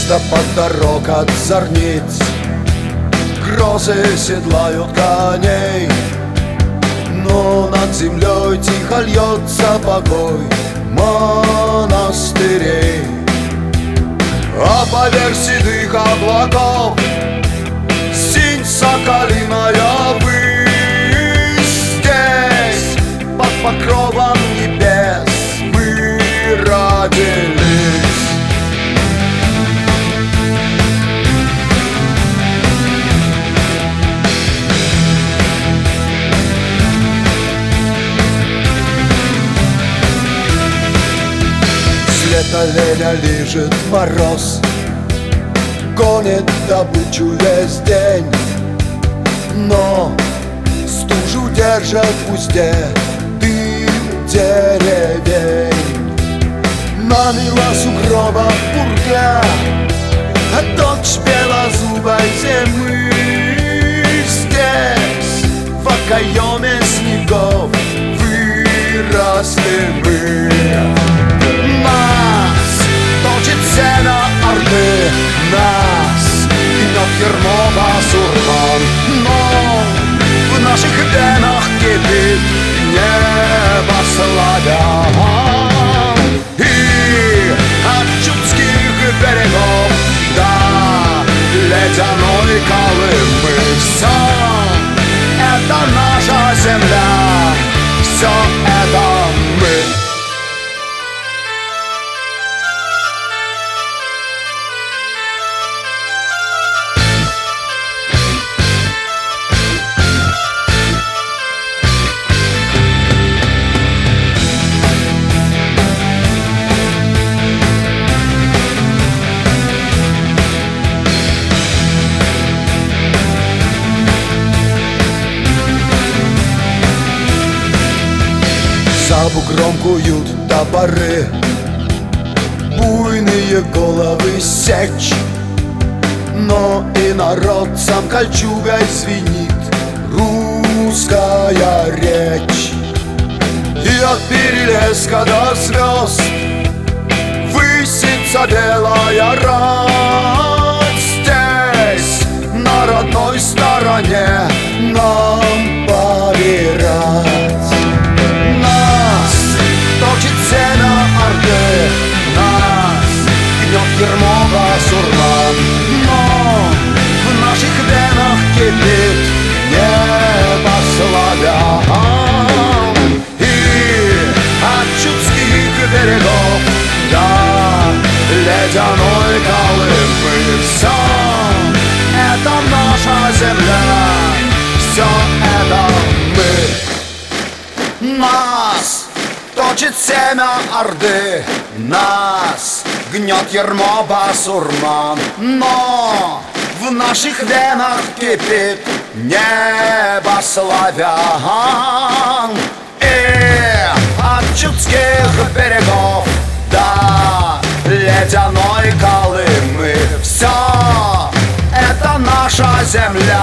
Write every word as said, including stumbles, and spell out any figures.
Листопад дорог от зорниц, грозы седлают коней, но над землей тихо льется покой монастырей. А поверх седых облаков синь соколиная высь. Здесь под покровом небес мы родились. С лета леня лижет мороз, гонит добычу весь день, но стужу держат в узде дым деревень. Намела сугроба пурга, а дочь белозубой зимы. Здесь в окоеме снегов выросли мы. Нас точит сено орды, нас гнет ермо басурман, но в наших венах кипит небо славян. И от чудских берегов до ледяной Колымы все это наша земля, все это мы. За бугром куют топоры, буйные головы сечь, но и народцам кольчугой звенит русская речь. И от Перелеска до звезд высится белая рать. Здесь, на родной стороне, нам помирать. Точит сено орды, нас гнет ермо басурман, но в наших венах кипит небо славян. И от чудских берегов до ледяной Колымы все это наша земля, все это мы. Нас точит семя орды, нас гнет ермо басурман, но в наших венах кипит небо славян. И от чудских берегов до ледяной Колымы все это наша земля.